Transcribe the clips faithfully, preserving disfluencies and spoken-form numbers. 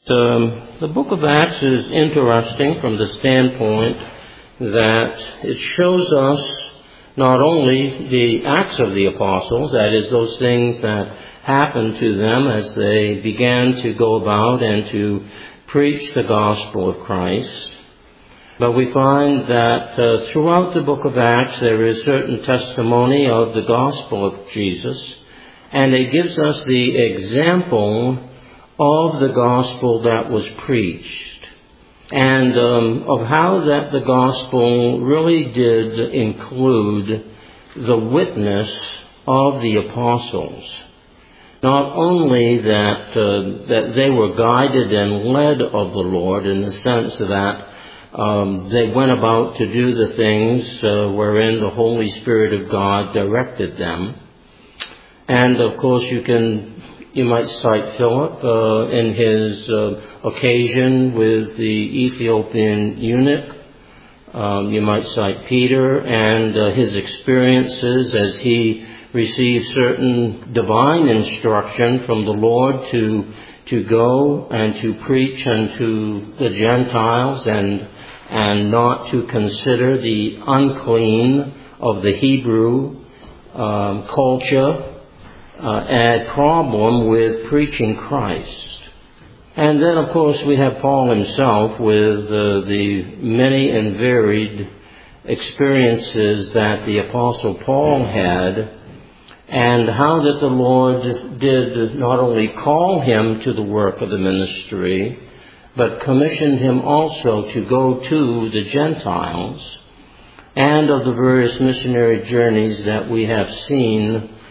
Um, the book of Acts is interesting from the standpoint that it shows us not only the acts of the apostles, that is, those things that happened to them as they began to go about and to preach the gospel of Christ, but we find that uh, throughout the book of Acts there is certain testimony of the gospel of Jesus, and it gives us the example of the gospel that was preached, and um, of how that the gospel really did include the witness of the apostles. Not only that uh, that they were guided and led of the Lord in the sense that um, they went about to do the things uh, wherein the Holy Spirit of God directed them. And of course you can You might cite Philip uh, in his uh, occasion with the Ethiopian eunuch. Um, you might cite Peter and uh, his experiences as he received certain divine instruction from the Lord to to go and to preach unto the Gentiles and and not to consider the unclean of the Hebrew um, culture Uh, a problem with preaching Christ. And then, of course, we have Paul himself with uh, the many and varied experiences that the Apostle Paul had, and how that the Lord did not only call him to the work of the ministry, but commissioned him also to go to the Gentiles, and of the various missionary journeys that we have seen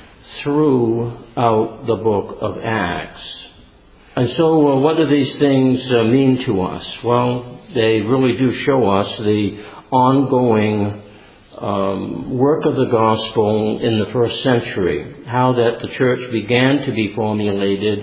throughout the book of Acts. And so uh, what do these things uh, mean to us? Well, they really do show us the ongoing um, work of the gospel in the first century, how that the church began to be formulated,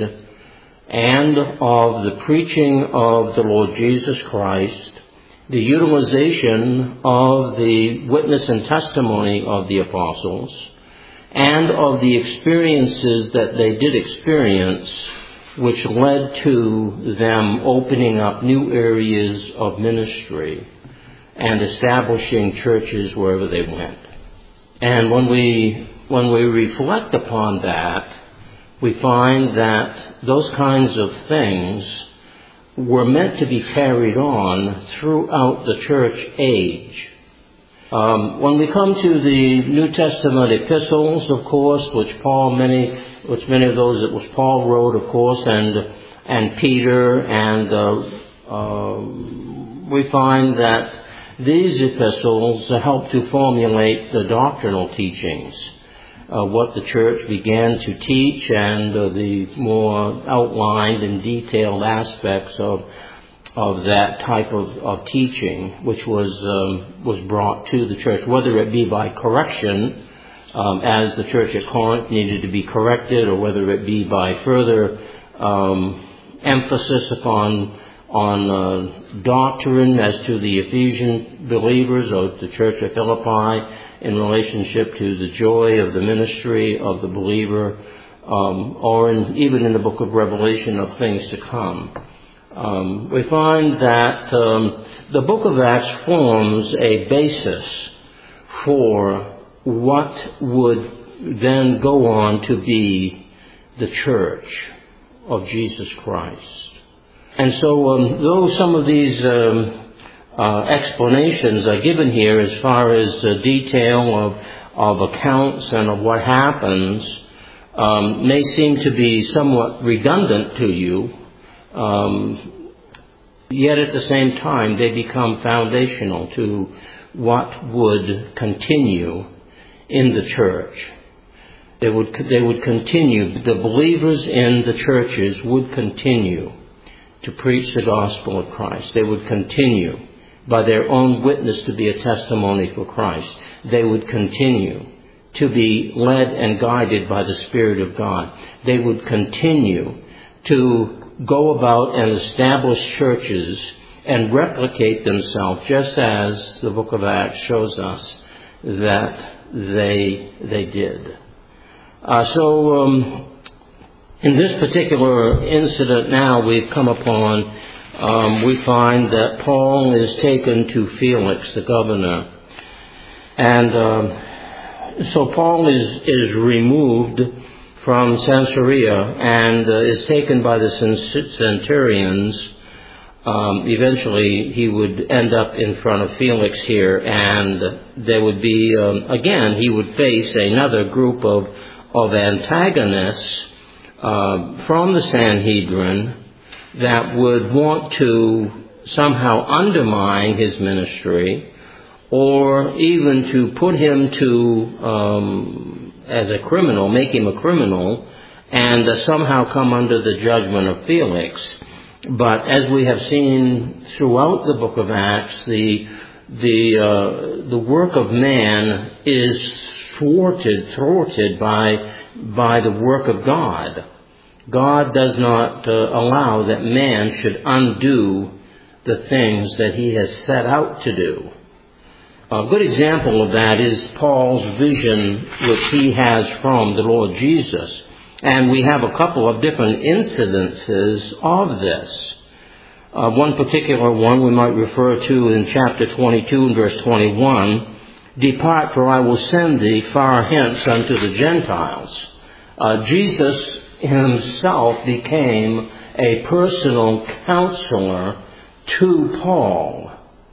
and of the preaching of the Lord Jesus Christ, the utilization of the witness and testimony of the apostles, and of the experiences that they did experience, which led to them opening up new areas of ministry and establishing churches wherever they went. And when we when we reflect upon that, we find that those kinds of things were meant to be carried on throughout the church age. Um, when we come to the New Testament epistles, of course, which Paul, many, which many of those, it was Paul wrote, of course, and and Peter, and uh, uh, we find that these epistles help to formulate the doctrinal teachings, uh, what the church began to teach, and uh, the more outlined and detailed aspects of. of that type of, of teaching, which was um, was brought to the church, whether it be by correction, um, as the church at Corinth needed to be corrected, or whether it be by further um, emphasis upon on uh, doctrine as to the Ephesian believers or the church at Philippi in relationship to the joy of the ministry of the believer, um, or in, even in the book of Revelation of things to come. Um, we find that um, the book of Acts forms a basis for what would then go on to be the church of Jesus Christ. And so um, though some of these um, uh, explanations are given here as far as uh, detail of, of accounts and of what happens um, may seem to be somewhat redundant to you, Um, yet at the same time they become foundational to what would continue in the church. They would they would continue, the believers in the churches would continue to preach the gospel of Christ. They would continue by their own witness to be a testimony for Christ. They would continue to be led and guided by the Spirit of God. They would continue to go about and establish churches and replicate themselves, just as the book of Acts shows us that they they did. Uh, so um, In this particular incident now we've come upon, um, we find that Paul is taken to Felix, the governor. And um, so Paul is, is removed from Caesarea and uh, is taken by the centurions. Um, eventually he would end up in front of Felix here, and there would be, um, again, he would face another group of, of antagonists uh, from the Sanhedrin that would want to somehow undermine his ministry, or even to put him to, um, as a criminal, make him a criminal, and uh, somehow come under the judgment of Felix. But as we have seen throughout the book of Acts, the the uh, the work of man is thwarted, thwarted by by the work of God. God does not uh, allow that man should undo the things that he has set out to do. A good example of that is Paul's vision, which he has from the Lord Jesus. And we have a couple of different incidences of this. Uh, one particular one we might refer to in chapter twenty-two and verse twenty-one. Depart, for I will send thee far hence unto the Gentiles. Uh, Jesus himself became a personal counselor to Paul.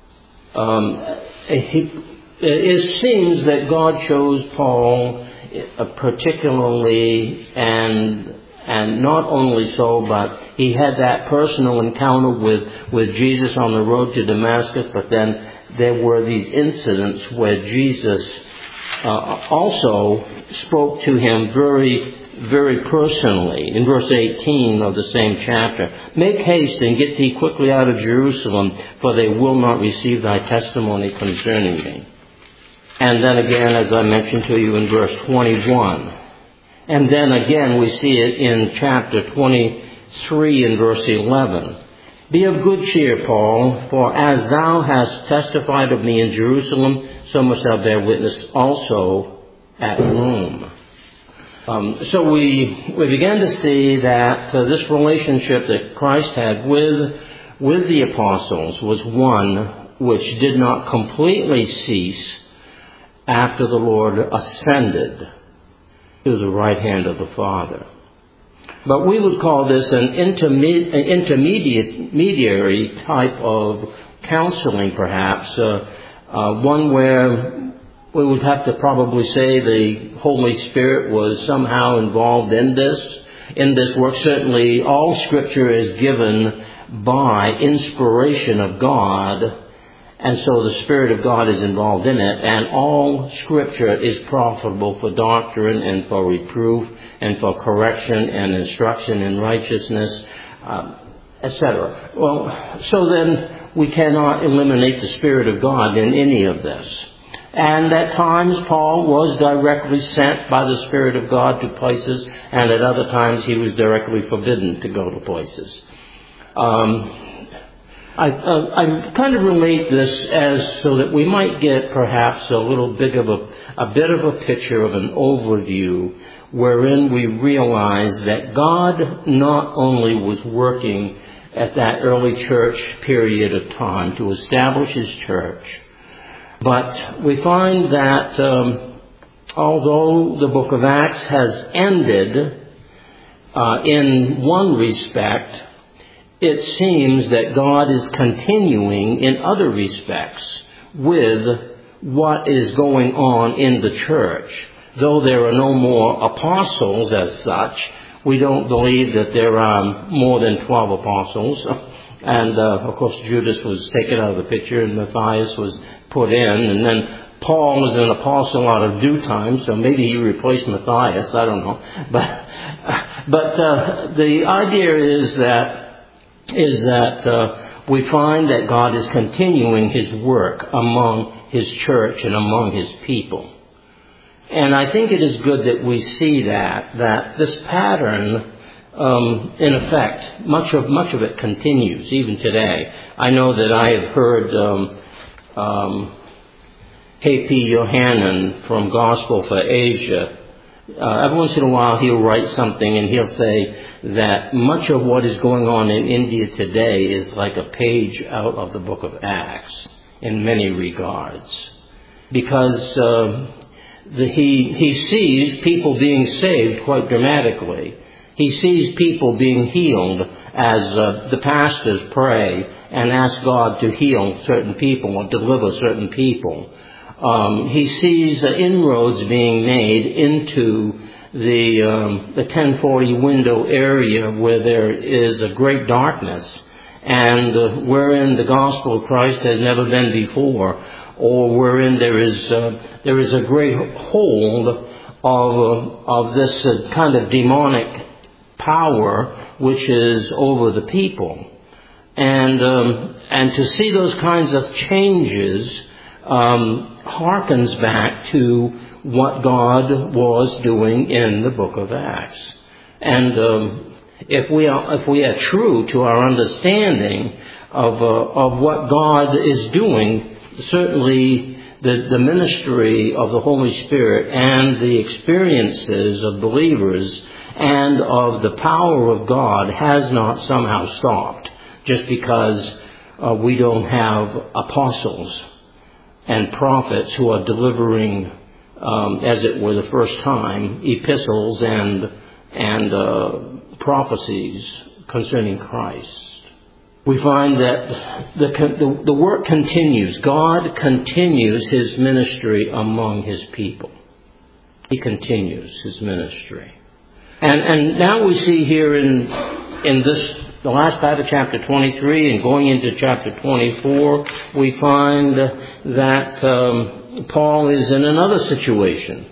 Um, he, it seems that God chose Paul uh, particularly, and and not only so, but he had that personal encounter with, with Jesus on the road to Damascus, but then there were these incidents where Jesus uh, also spoke to him very very personally. In verse eighteen of the same chapter, make haste and get thee quickly out of Jerusalem, for they will not receive thy testimony concerning me. And then again, as I mentioned to you in verse twenty-one. And then again we see it in chapter twenty-three and verse eleven. Be of good cheer, Paul, for as thou hast testified of me in Jerusalem, so must thou bear witness also at Rome. Um, so we we began to see that uh, this relationship that Christ had with with the apostles was one which did not completely cease after the Lord ascended to the right hand of the Father. But we would call this an interme- an intermediate mediary type of counseling, perhaps, uh, uh, one where we would have to probably say the Holy Spirit was somehow involved in this, in this work. Certainly all Scripture is given by inspiration of God, and so the Spirit of God is involved in it, and all Scripture is profitable for doctrine and for reproof and for correction and instruction in righteousness, um, et cetera. Well, so then we cannot eliminate the Spirit of God in any of this. And at times Paul was directly sent by the Spirit of God to places, and at other times he was directly forbidden to go to places. Um, I, uh, I kind of relate this as so that we might get perhaps a little bit of a, a bit of a picture of an overview wherein we realize that God not only was working at that early church period of time to establish His church, but we find that um, although the book of Acts has ended uh, in one respect, it seems that God is continuing in other respects with what is going on in the church. Though there are no more apostles as such, we don't believe that there are more than twelve apostles. And, uh, of course, Judas was taken out of the picture and Matthias was put in. And then Paul was an apostle out of due time, so maybe he replaced Matthias. I don't know. But, but uh, the idea is that, is that uh, we find that God is continuing His work among His church and among His people. And I think it is good that we see that, that this pattern, Um, in effect, much of much of it continues even today. I know that I have heard um, um, K P Yohanan from Gospel for Asia Uh, every once in a while he'll write something and he'll say that much of what is going on in India today is like a page out of the book of Acts in many regards. Because uh, the, he, he sees people being saved quite dramatically. He sees people being healed as uh, the pastors pray and ask God to heal certain people or deliver certain people. Um, he sees uh, inroads being made into the um, the ten forty window area where there is a great darkness and uh, wherein the gospel of Christ has never been before, or wherein there is uh, there is a great hold of uh, of this uh, kind of demonic power which is over the people, and um, and to see those kinds of changes um, harkens back to what God was doing in the book of Acts. And um, if we are if we are true to our understanding of uh, of what God is doing, certainly the, the ministry of the Holy Spirit and the experiences of believers and of the power of God has not somehow stopped just because uh, we don't have apostles and prophets who are delivering, um, as it were the first time, epistles and and uh, prophecies concerning Christ. We find that the, the the work continues. God continues His ministry among His people. He continues His ministry, and and now we see here in in this. The last part of chapter twenty-three and going into chapter twenty-four, we find that um, Paul is in another situation.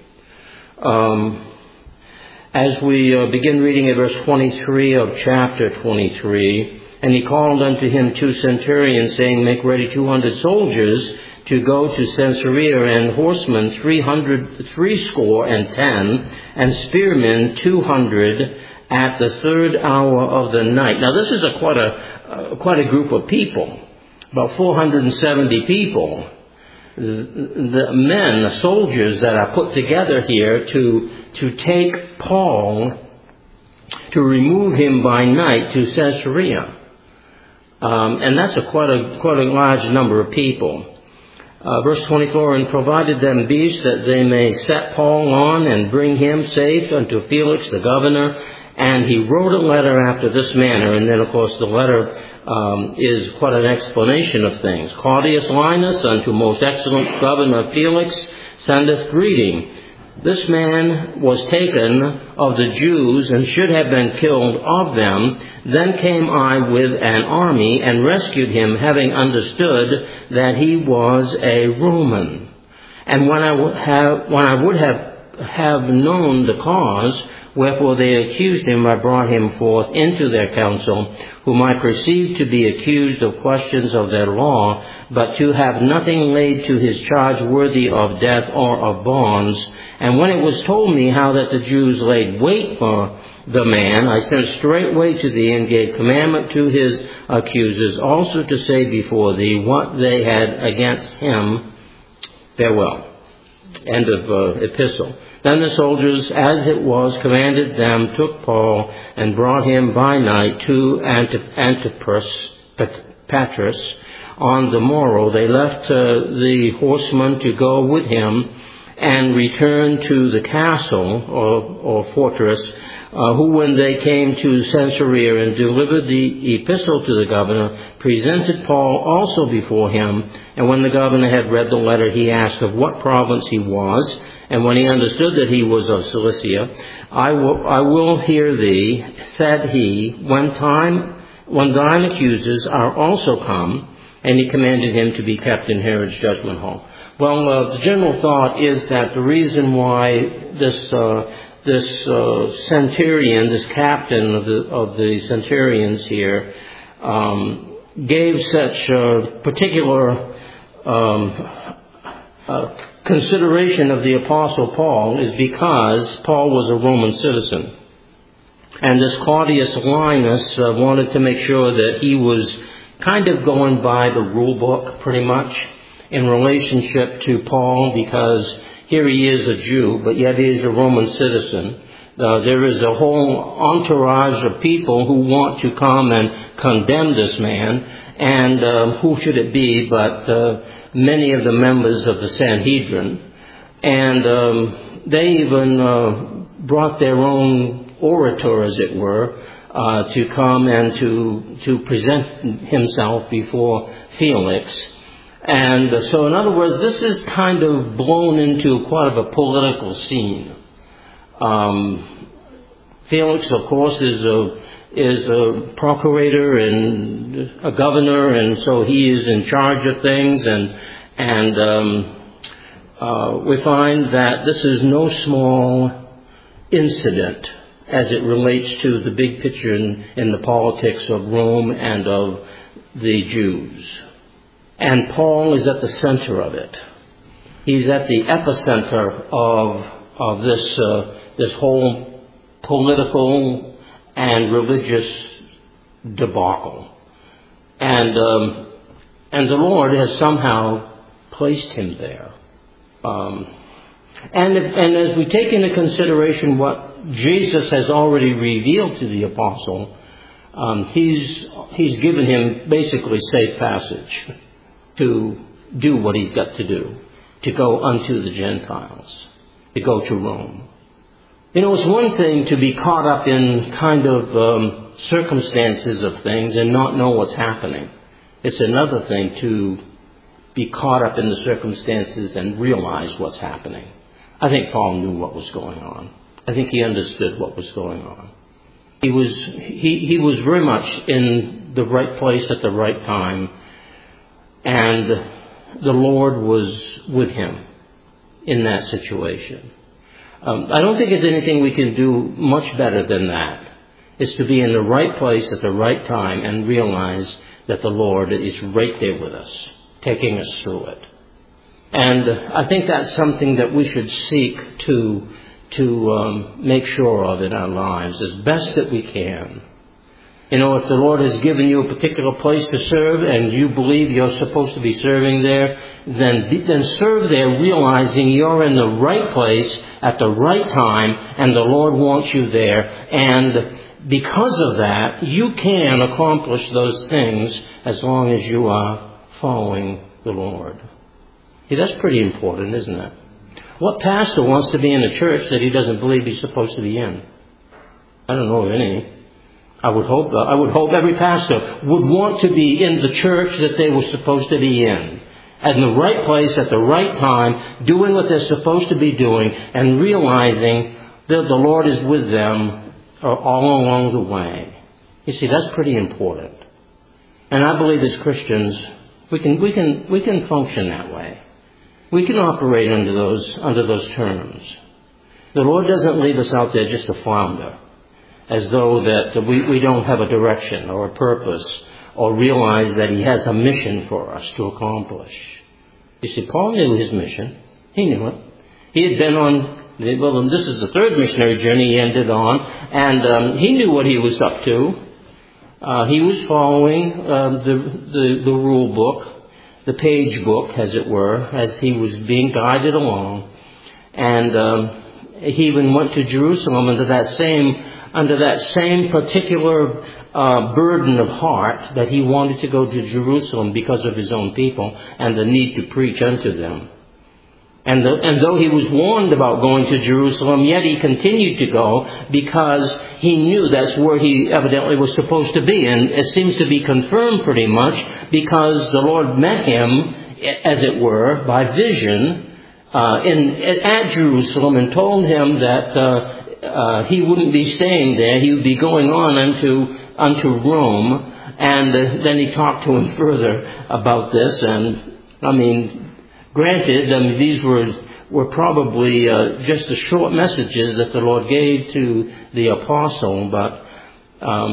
Um, as we uh, begin reading at verse twenty-three of chapter twenty-three, and he called unto him two centurions, saying, Make ready two hundred soldiers to go to Caesarea, and horsemen three hundred, threescore and ten, and spearmen two hundred, at the third hour of the night. Now, this is a quite a uh, quite a group of people, about four hundred seventy people. The, the men, the soldiers that are put together here to to take Paul, to remove him by night to Caesarea, um, and that's a quite a quite a large number of people. Uh, verse twenty-four, and provided them beasts that they may set Paul on and bring him safe unto Felix the governor. And he wrote a letter after this manner. And then, of course, the letter um, is quite an explanation of things. Claudius Linus, unto most excellent governor Felix, sendeth greeting. This man was taken of the Jews, and should have been killed of them. Then came I with an army, and rescued him, having understood that he was a Roman. And when I would have, when I would have, have known the cause, wherefore they accused him, I brought him forth into their council, whom I perceived to be accused of questions of their law, but to have nothing laid to his charge worthy of death or of bonds. And when it was told me how that the Jews laid wait for the man, I sent straightway to thee, and gave commandment to his accusers also to say before thee what they had against him. Farewell. End of uh, epistle. Then the soldiers, as it was commanded them, took Paul and brought him by night to Antipatris. Patris. On the morrow they left uh, the horsemen to go with him, and returned to the castle or, or fortress, uh, who when they came to Caesarea and delivered the epistle to the governor, presented Paul also before him. And when the governor had read the letter, he asked of what province he was. And when he understood that he was of Cilicia, I will, I will hear thee, said he, when time, when thine accusers are also come. And he commanded him to be kept in Herod's judgment hall. Well, uh, the general thought is that the reason why this uh, this uh, centurion, this captain of the of the centurions here, um, gave such uh, particular um, uh, consideration of the Apostle Paul is because Paul was a Roman citizen. And this Claudius Linus uh, wanted to make sure that he was kind of going by the rule book pretty much in relationship to Paul, because here he is a Jew, but yet he is a Roman citizen. Uh, there is a whole entourage of people who want to come and condemn this man. And uh, who should it be but uh, many of the members of the Sanhedrin. And um, they even uh, brought their own orator, as it were, uh, to come and to, to present himself before Felix. And uh, so, in other words, this is kind of blown into quite of a political scene. Um, Felix, of course, is a is a procurator and a governor, and so he is in charge of things. And and um, uh, we find that this is no small incident as it relates to the big picture in, in the politics of Rome and of the Jews. And Paul is at the center of it. He's at the epicenter of of this uh, this whole political and religious debacle. And um, and the Lord has somehow placed him there. Um, and, if, and as we take into consideration what Jesus has already revealed to the apostle, um, he's, he's given him basically safe passage to do what he's got to do, to go unto the Gentiles, to go to Rome. You know, it's one thing to be caught up in kind of um, circumstances of things and not know what's happening. It's another thing to be caught up in the circumstances and realize what's happening. I think Paul knew what was going on. I think he understood what was going on. He was he, he was very much in the right place at the right time, and the Lord was with him in that situation. Um, I don't think there's anything we can do much better than that. It's to be in the right place at the right time and realize that the Lord is right there with us, taking us through it. And I think that's something that we should seek to to um, make sure of in our lives as best that we can. You know, if the Lord has given you a particular place to serve and you believe you're supposed to be serving there, then, then serve there realizing you're in the right place at the right time and the Lord wants you there. And because of that, you can accomplish those things as long as you are following the Lord. See, that's pretty important, isn't it? What pastor wants to be in a church that he doesn't believe he's supposed to be in? I don't know of any. I would hope I would hope every pastor would want to be in the church that they were supposed to be in, in the right place at the right time, doing what they're supposed to be doing, and realizing that the Lord is with them all along the way. You see, that's pretty important. And I believe as Christians, we can we can we can function that way. We can operate under those under those terms. The Lord doesn't leave us out there just to flounder, as though that we, we don't have a direction or a purpose or realize that he has a mission for us to accomplish. You see, Paul knew his mission. He knew it. He had been on, well, this is the third missionary journey he ended on, and um, he knew what he was up to. Uh, he was following uh, the, the, the rule book, the page book, as it were, as he was being guided along. And um, he even went to Jerusalem under that same under that same particular uh, burden of heart that he wanted to go to Jerusalem because of his own people and the need to preach unto them. And, the, and though he was warned about going to Jerusalem, yet he continued to go because he knew that's where he evidently was supposed to be. And it seems to be confirmed pretty much because the Lord met him, as it were, by vision uh, in, at Jerusalem and told him that uh, Uh, he wouldn't be staying there. He would be going on unto unto Rome. And uh, then he talked to him further about this. And I mean, granted, I mean, these were were probably uh, just the short messages that the Lord gave to the apostle. But um,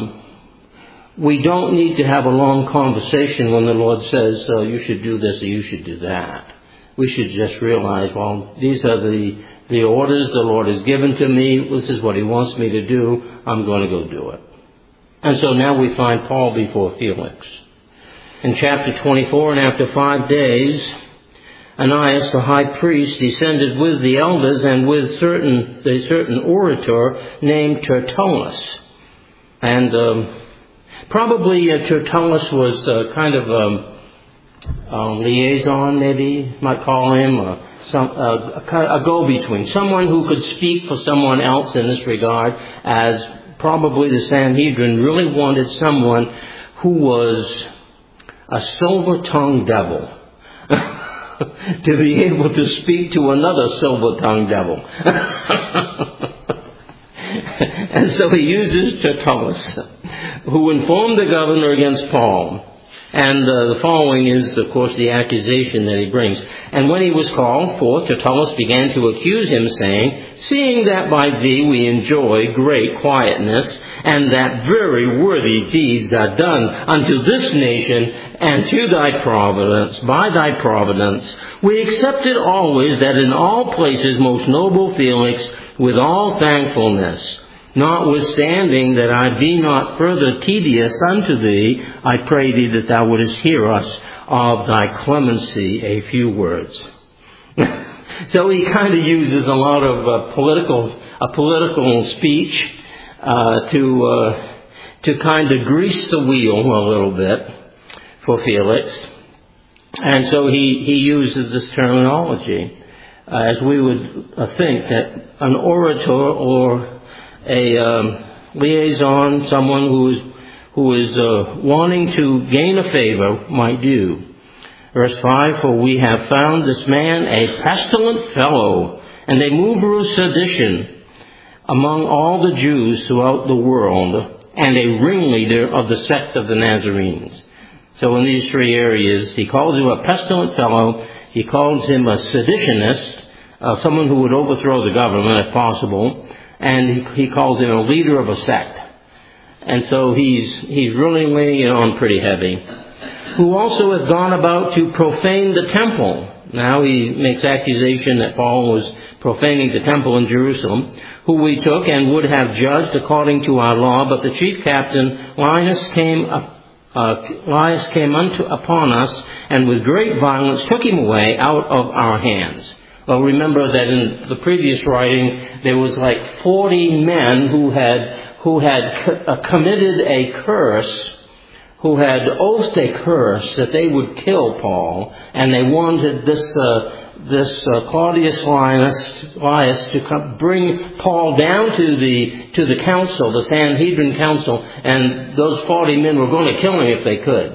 we don't need to have a long conversation when the Lord says, uh, you should do this or you should do that. We should just realize, well, these are the The orders the Lord has given to me. This is what he wants me to do. I'm going to go do it. And so now we find Paul before Felix. In chapter twenty-four, and after five days, Ananias the high priest descended with the elders and with certain a certain orator named Tertullus. And um, probably uh, Tertullus was uh, kind of um, a liaison, maybe might call him, uh, some, uh, a, a go-between, someone who could speak for someone else in this regard, as probably the Sanhedrin really wanted someone who was a silver-tongued devil to be able to speak to another silver-tongued devil. And so he uses Tertullus, who informed the governor against Paul. And uh, the following is, of course, the accusation that he brings. And when he was called forth, Tertullus began to accuse him, saying, "Seeing that by thee we enjoy great quietness, and that very worthy deeds are done unto this nation and to thy providence, by thy providence, we accept it always that in all places, most noble Felix, with all thankfulness, notwithstanding that I be not further tedious unto thee, I pray thee that thou wouldest hear us of thy clemency a few words." So he kind of uses a lot of uh, political, a political speech uh, to uh, to kind of grease the wheel a little bit for Felix, and so he he uses this terminology, uh, as we would uh, think that an orator or a um, liaison, someone who is who is uh, wanting to gain a favor, might do. Verse five, "For we have found this man a pestilent fellow, and a mover of sedition among all the Jews throughout the world, and a ringleader of the sect of the Nazarenes." So in these three areas, he calls him a pestilent fellow, he calls him a seditionist, uh, someone who would overthrow the government if possible, and he, he calls him a leader of a sect. And so he's he's really laying it on pretty heavy. "Who also hath gone about to profane the temple." Now he makes accusation that Paul was profaning the temple in Jerusalem, "who we took and would have judged according to our law, but the chief captain Linus came up Uh, Linus came unto, upon us, and with great violence took him away out of our hands." Well, remember that in the previous writing, there was like forty men who had who had co- uh, committed a curse, who had oathed a curse that they would kill Paul, and they wanted this uh, this uh, Claudius Linus, Linus to come, bring Paul down to the to the council, the Sanhedrin council, and those forty men were going to kill him if they could.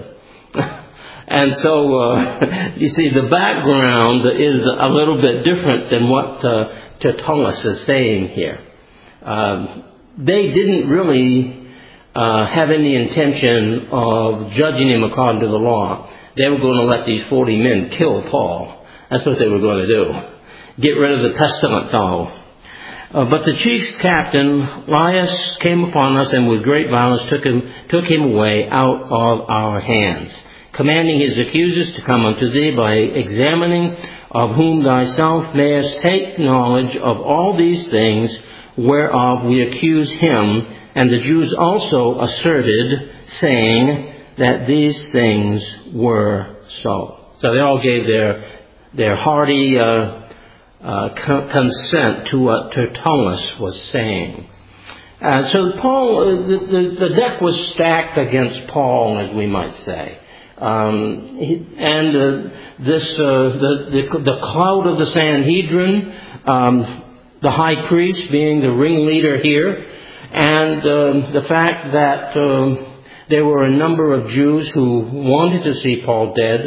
And so, uh, you see, the background is a little bit different than what uh, Tertullus is saying here. Um, they didn't really uh, have any intention of judging him according to the law. They were going to let these forty men kill Paul. That's what they were going to do. Get rid of the pestilent fellow. Uh, but the chief captain, Linus, came upon us and with great violence took him, took him away out of our hands, commanding his accusers to come unto thee by examining, of whom thyself mayest take knowledge of all these things whereof we accuse him. And the Jews also asserted, saying that these things were so. So they all gave their their hearty uh, uh, co- consent to what Tertullus was saying. Uh, so Paul, uh, the, the, the deck was stacked against Paul, as we might say. Um, he, and uh, this, uh, the, the, the cloud of the Sanhedrin, um, the high priest being the ringleader here, and um, the fact that um, there were a number of Jews who wanted to see Paul dead.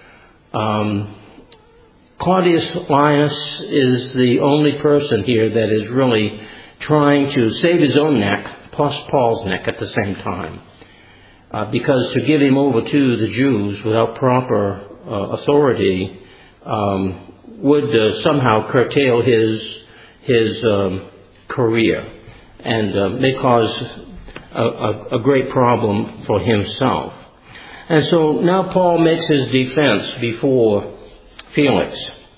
Um, Claudius Linus is the only person here that is really trying to save his own neck, plus Paul's neck at the same time. Uh, because to give him over to the Jews without proper uh, authority um, would uh, somehow curtail his his um, career and uh, may cause a, a, a great problem for himself. And so now Paul makes his defense before Felix.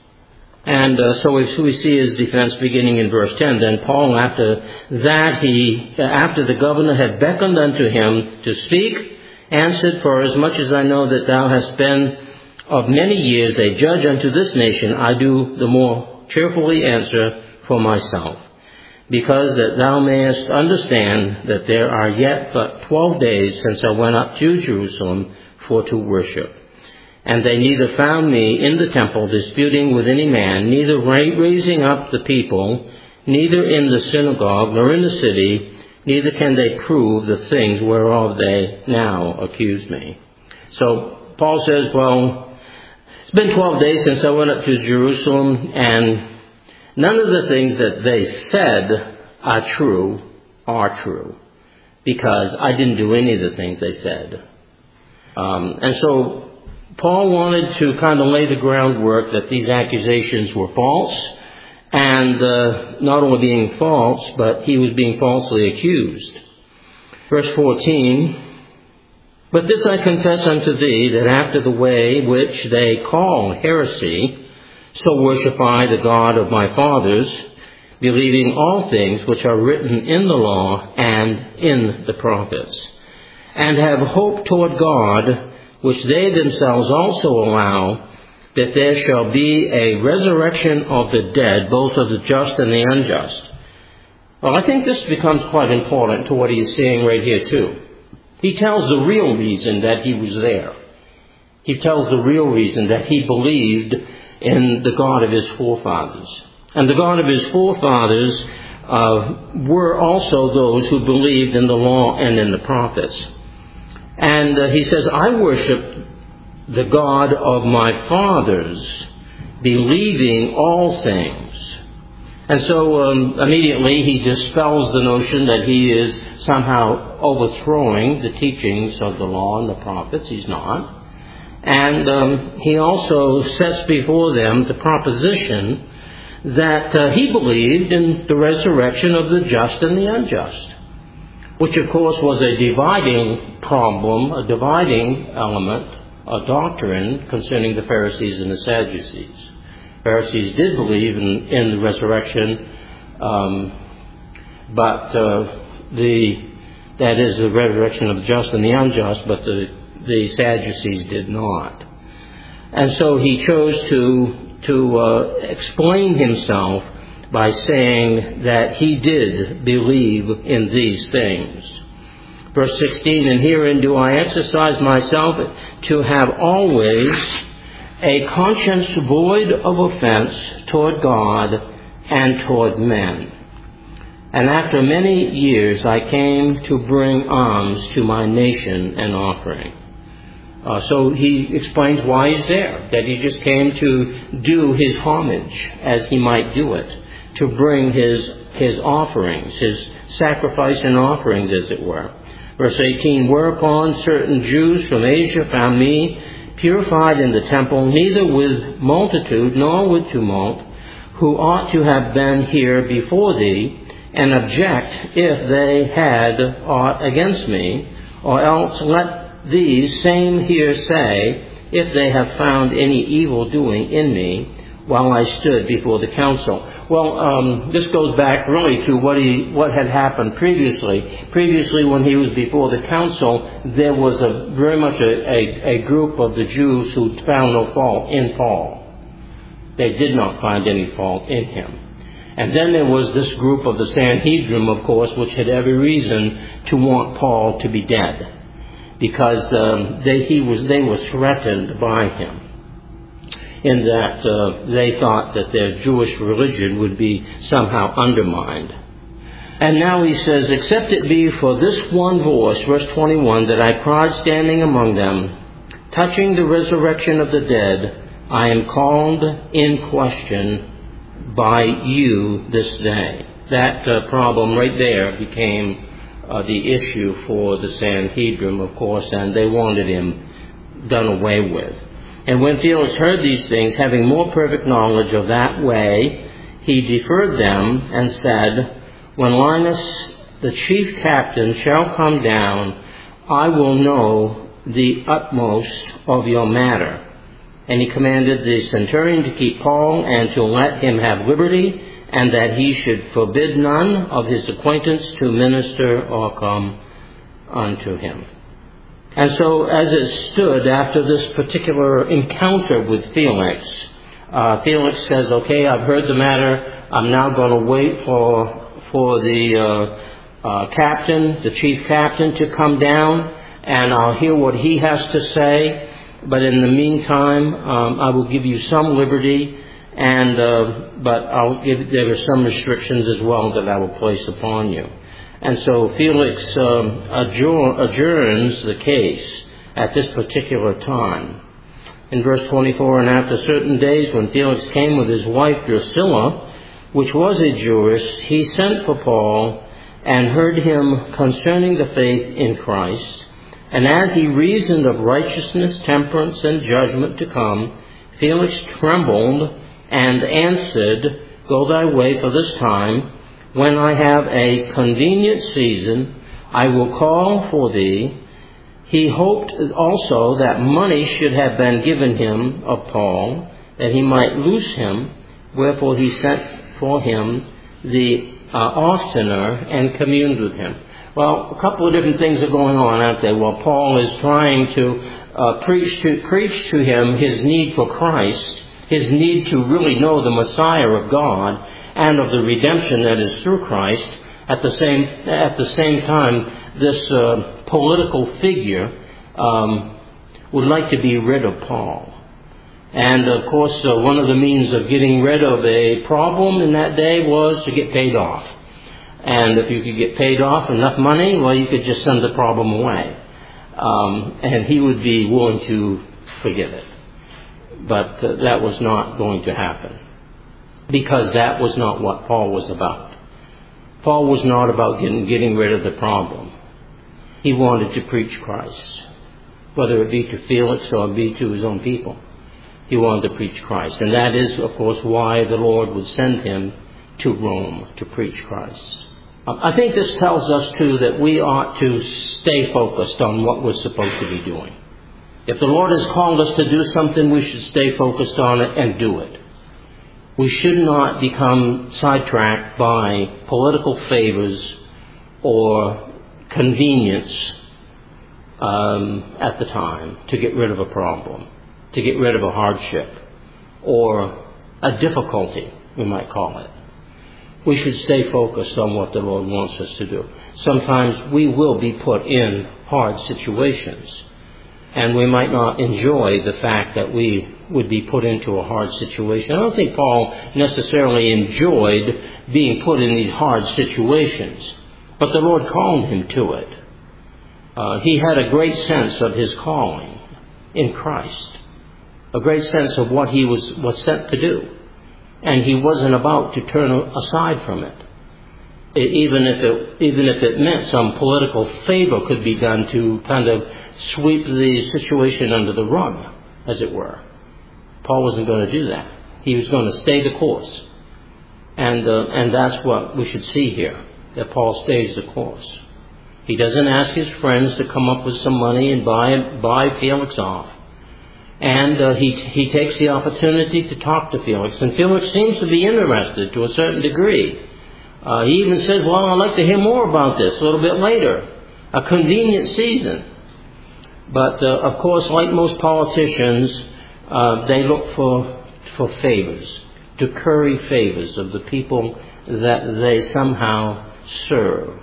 And uh, so we, we see his defense beginning in verse ten. "Then Paul, after that he, after the governor had beckoned unto him to speak, answered, For as much as I know that thou hast been of many years a judge unto this nation, I do the more cheerfully answer for myself, because that thou mayest understand that there are yet but twelve days since I went up to Jerusalem for to worship. And they neither found me in the temple disputing with any man, neither raising up the people, neither in the synagogue, nor in the city, neither can they prove the things whereof they now accuse me. So Paul says, well, it's been twelve days since I went up to Jerusalem, and none of the things that they said are true are true, because I didn't do any of the things they said. Um, and so Paul wanted to kind of lay the groundwork that these accusations were false, and uh, not only being false, but he was being falsely accused. Verse fourteen, but this I confess unto thee, that after the way which they call heresy, so worship I the God of my fathers, believing all things which are written in the law and in the prophets, and have hope toward God, which they themselves also allow, that there shall be a resurrection of the dead, both of the just and the unjust. Well, I think this becomes quite important to what he is saying right here too. He tells the real reason that he was there. He tells the real reason that he believed in the God of his forefathers. And the God of his forefathers uh, were also those who believed in the law and in the prophets. And uh, he says, I worship the God of my fathers, believing all things. And so um, immediately he dispels the notion that he is somehow overthrowing the teachings of the law and the prophets. He's not. And um, he also sets before them the proposition that uh, he believed in the resurrection of the just and the unjust, which of course was a dividing problem, a dividing element, a doctrine concerning the Pharisees and the Sadducees. Pharisees did believe in, in the resurrection, um, but uh, the that is the resurrection of the just and the unjust, but the, the Sadducees did not. And so he chose to to uh, explain himself by saying that he did believe in these things. Verse sixteen, and herein do I exercise myself to have always a conscience void of offense toward God and toward men. And after many years I came to bring alms to my nation and offering. Uh, so he explains why he's there, that he just came to do his homage as he might do it, to bring his his offerings, his sacrifice and offerings, as it were. Verse eighteen, whereupon certain Jews from Asia found me purified in the temple, neither with multitude nor with tumult, who ought to have been here before thee, and object if they had aught against me, or else let these same here say, if they have found any evil doing in me, while I stood before the council. Well, um, this goes back really to what he what had happened previously. Previously, when he was before the council, there was a very much a, a, a group of the Jews who found no fault in Paul. They did not find any fault in him. And then there was this group of the Sanhedrin, of course, which had every reason to want Paul to be dead, because um, they he was they were threatened by him, in that uh, they thought that their Jewish religion would be somehow undermined. And now he says, except it be for this one voice, verse twenty-one, that I cried standing among them, touching the resurrection of the dead, I am called in question by you this day. That uh, problem right there became uh, the issue for the Sanhedrin, of course, and they wanted him done away with. And when Felix heard these things, having more perfect knowledge of that way, he deferred them and said, when Linus, the chief captain, shall come down, I will know the utmost of your matter. And he commanded the centurion to keep Paul and to let him have liberty, and that he should forbid none of his acquaintance to minister or come unto him. And so as it stood after this particular encounter with Felix, uh, Felix says, okay, I've heard the matter. I'm now going to wait for, for the uh, uh, captain, the chief captain, to come down, and I'll hear what he has to say. But in the meantime, um, I will give you some liberty, and uh, but I'll give, there are some restrictions as well that I will place upon you. And so Felix um, adjourn, adjourns the case at this particular time. In verse twenty-four, and after certain days when Felix came with his wife Drusilla, which was a Jewess, he sent for Paul and heard him concerning the faith in Christ. And as he reasoned of righteousness, temperance, and judgment to come, Felix trembled and answered, Go thy way for this time. When I have a convenient season, I will call for thee. He hoped also that money should have been given him of Paul, that he might loose him. Wherefore he sent for him the uh, oftener and communed with him. Well, a couple of different things are going on out there. Well, Paul is trying to uh, preach to preach to him his need for Christ, his need to really know the Messiah of God and of the redemption that is through Christ. At the same at the same time, this uh, political figure um, would like to be rid of Paul. And of course, uh, one of the means of getting rid of a problem in that day was to get paid off. And if you could get paid off enough money, well, you could just send the problem away. Um, and he would be willing to forgive it. But uh, that was not going to happen, because that was not what Paul was about. Paul was not about getting, getting rid of the problem. He wanted to preach Christ, whether it be to Felix or be to his own people. He wanted to preach Christ. And that is, of course, why the Lord would send him to Rome to preach Christ. I think this tells us, too, that we ought to stay focused on what we're supposed to be doing. If the Lord has called us to do something, we should stay focused on it and do it. We should not become sidetracked by political favors or convenience um, at the time to get rid of a problem, to get rid of a hardship, or a difficulty, we might call it. We should stay focused on what the Lord wants us to do. Sometimes we will be put in hard situations, and we might not enjoy the fact that we would be put into a hard situation. I don't think Paul necessarily enjoyed being put in these hard situations, but the Lord called him to it. Uh, he had a great sense of his calling in Christ, a great sense of what he was, was sent to do. And he wasn't about to turn aside from it. it, even if it even if it meant some political favor could be done to kind of sweep the situation under the rug, as it were. Paul wasn't going to do that. He was going to stay the course. And uh, and that's what we should see here, that Paul stays the course. He doesn't ask his friends to come up with some money and buy buy Felix off. And uh, he he takes the opportunity to talk to Felix. And Felix seems to be interested to a certain degree. Uh, he even says, well, I'd like to hear more about this a little bit later. A convenient season. But, uh, of course, like most politicians, uh, they look for for favors, to curry favors of the people that they somehow serve.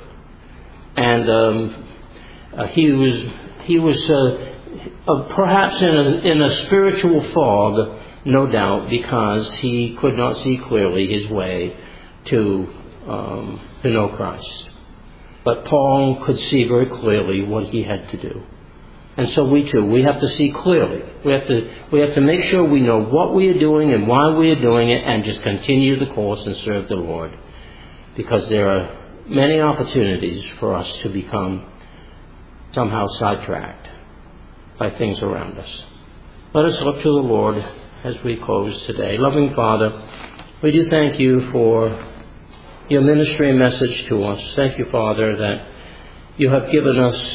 And um, uh, he was he was uh, uh, perhaps in a, in a spiritual fog, no doubt, because he could not see clearly his way to um, to know Christ. But Paul could see very clearly what he had to do. And so we too, we have to see clearly. We have to we have to make sure we know what we are doing and why we are doing it, and just continue the course and serve the Lord. Because there are many opportunities for us to become somehow sidetracked by things around us. Let us look to the Lord as we close today. Loving Father, we do thank you for your ministry and message to us. Thank you, Father, that you have given us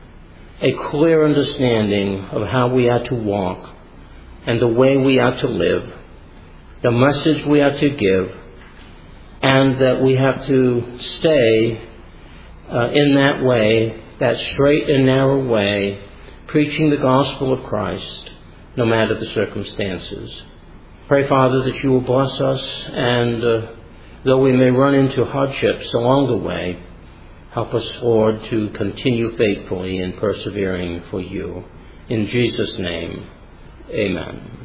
a clear understanding of how we are to walk and the way we are to live, the message we are to give, and that we have to stay uh, in that way, that straight and narrow way, preaching the gospel of Christ, no matter the circumstances. Pray, Father, that you will bless us, and uh, though we may run into hardships along the way, help us, Lord, to continue faithfully and persevering for you. In Jesus' name, amen.